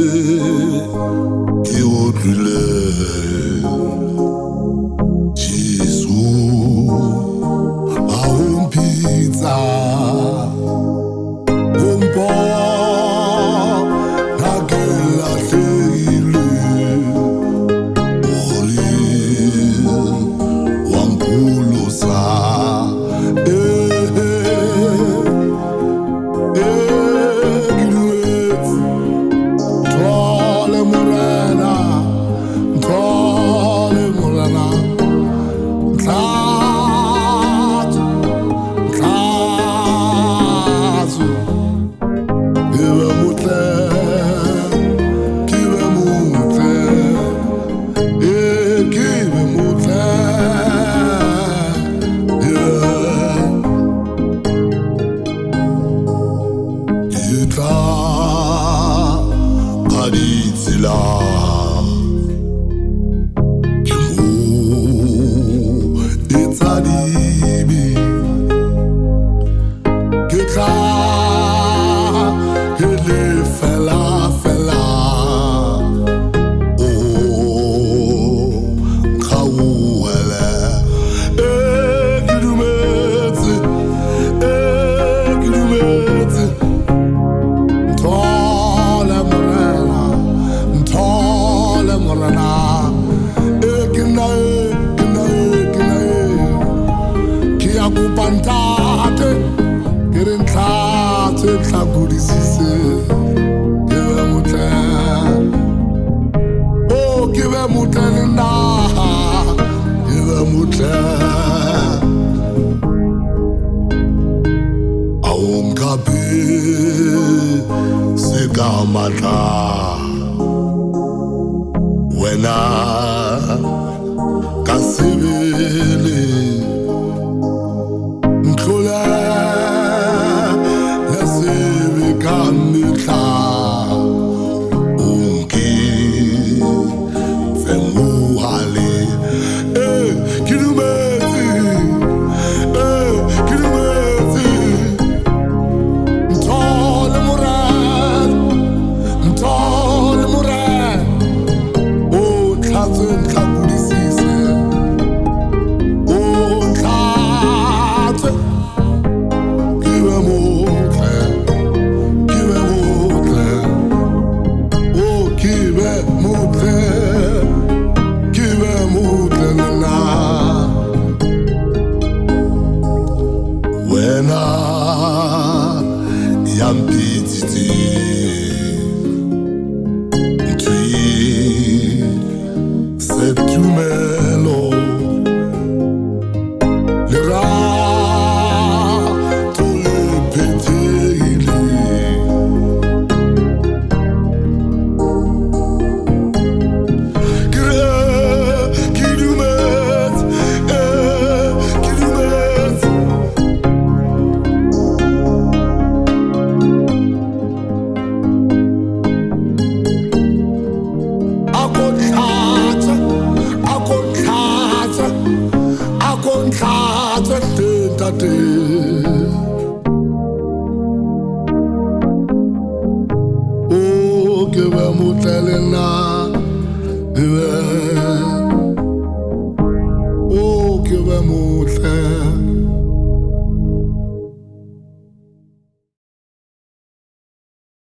ke utlwile Jesu a o mpitsa o mpona ke lahlehile wa mpholosa Wena kasibele ntlhola lesebe ka metla onke tsemuhale ke dumetse nthole morena o tlhatswe ntlhabodisise o tlhatswe ke be motle o ke be motle nna wena ya mpitsitse cette tumelo le rato le petile qui nous met oh que va mutelena oh que va mutel